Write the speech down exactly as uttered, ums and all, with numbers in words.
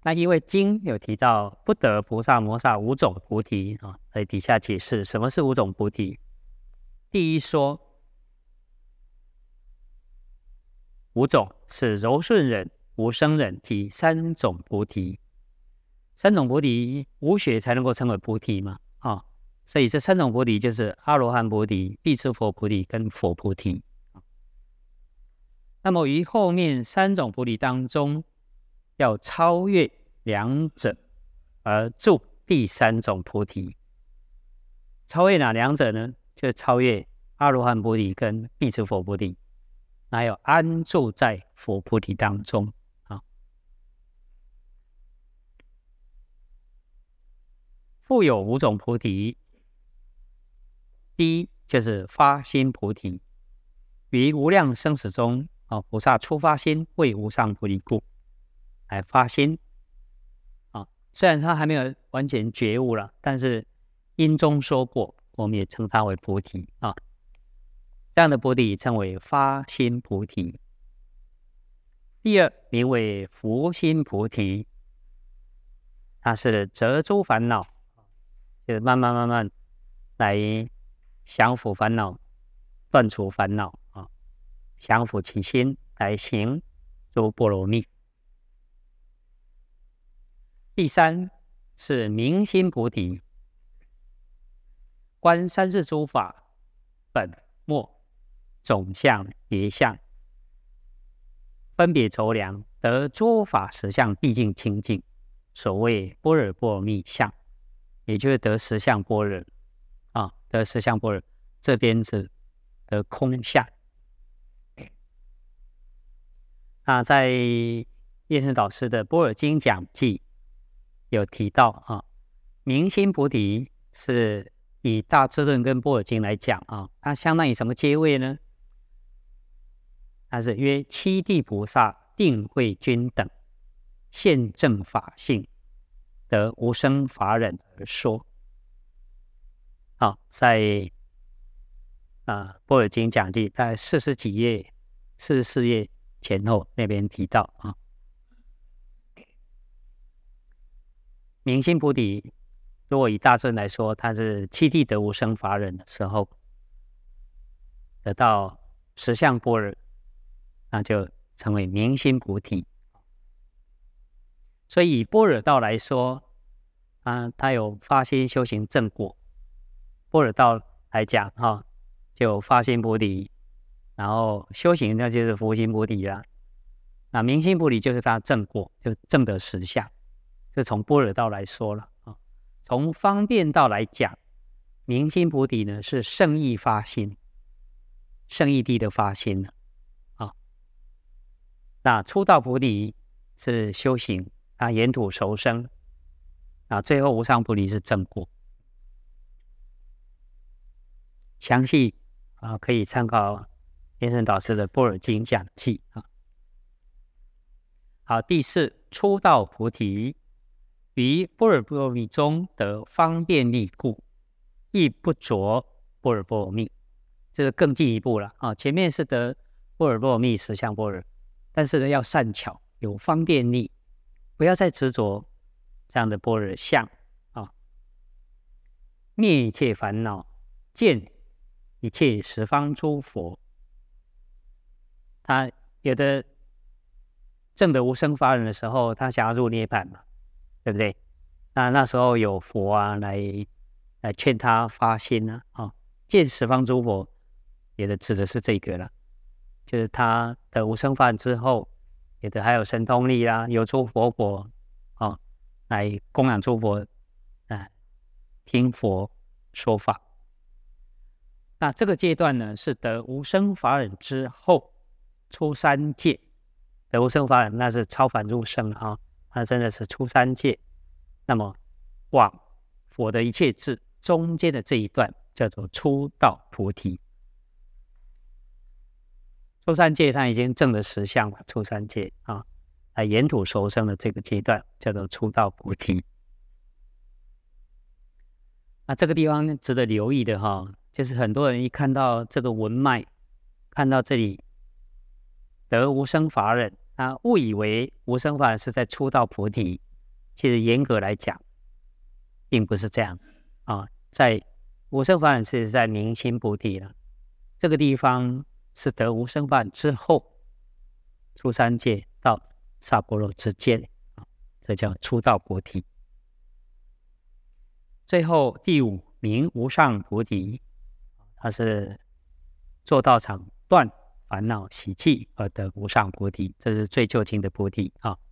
那因为经有提到不得菩萨摩萨五种菩提啊，在底下解释什么是五种菩提。第一说，五种是柔顺忍、无生忍及三种菩提。三种菩提无学才能够称为菩提嘛，啊，所以这三种菩提就是阿罗汉菩提、辟支佛菩提跟佛菩提。那么于后面三种菩提当中，要超越两者而住第三种菩提。超越哪两者呢？就是超越阿罗汉菩提跟辟支佛菩提，还有安住在佛菩提当中。复有五种菩提，第一就是发心菩提，于无量生死中，哦、菩萨初发心为无上菩提故，来发心。啊，虽然他还没有完全觉悟了，但是因中说过，我们也称它为菩提啊。这样的菩提称为发心菩提。第二名为伏心菩提，它是折诸烦恼，就是慢慢慢慢来降伏烦恼，断除烦恼啊，降伏其心来行诸波罗蜜。第三是明心菩提，观三世诸法本末总相别相，分别筹量，得诸法实相毕竟清净，所谓般若波罗蜜相，也就是得实相般若啊，得实相般若，这边是得空相。那在叶圣导师的《般若经讲记》有提到啊，明心菩提是以大智论跟般若经来讲啊，它相当于什么阶位呢？它是约七地菩萨定慧君等现正法性，得无生法忍而说。好，在啊般若经讲记大概四十几页、四十四页前后那边提到啊，明心菩提，如果以大乘来说，它是七地得无生法忍的时候，得到实相般若，那就成为明心菩提。所以以般若道来说，啊，它有发心修行正果。般若道来讲，哈、哦，就发心菩提，然后修行那就是伏心菩提啦。那明心菩提就是它正果，就正的实相。这从般若道来说了啊。从方便道来讲，明心菩提呢是圣意发心，圣意地的发心呢啊。那初道菩提是修行，啊，沿途熟生，啊，最后无上菩提是正果。详细啊可以参考叶圣导师的《般若经讲记》啊。好，第四初道菩提，于般若波罗蜜中得方便力故，亦不着般若波罗蜜。这个更进一步了啊！前面是得般若波罗蜜实相般若，但是呢要善巧，有方便力，不要再执着这样的般若相啊，灭一切烦恼，见一切十方诸佛。他有的证得无生法忍的时候，他想要入涅槃嘛，对不对？那那时候有佛啊来来劝他发心啊，啊，见十方诸佛，也的指的是这个了，就是他的无生法忍之后，有的还有神通力啦，有出佛果啊，来供养诸佛啊，听佛说法。那这个阶段呢，是得无生法忍之后出三界。得无生法忍那是超凡入圣啊，那真的是出三界。那么往佛的一切智中间的这一段叫做初道菩提。出三界他已经证了实相了，出三界啊，来沿途熟生的这个阶段叫做初道菩提。那这个地方值得留意的哈，就是很多人一看到这个文脉，看到这里得无生法忍，啊，误以为无生法忍是在初道菩提， 其实严格来讲，并不是这样啊。在无生法忍是在明心菩提了，这个地方是得无生法忍之后，出三界到萨婆罗之间，这叫出道菩提。最后第五名无上菩提，它是做道场断烦恼习气而得无上菩提，这是最究竟的菩提啊。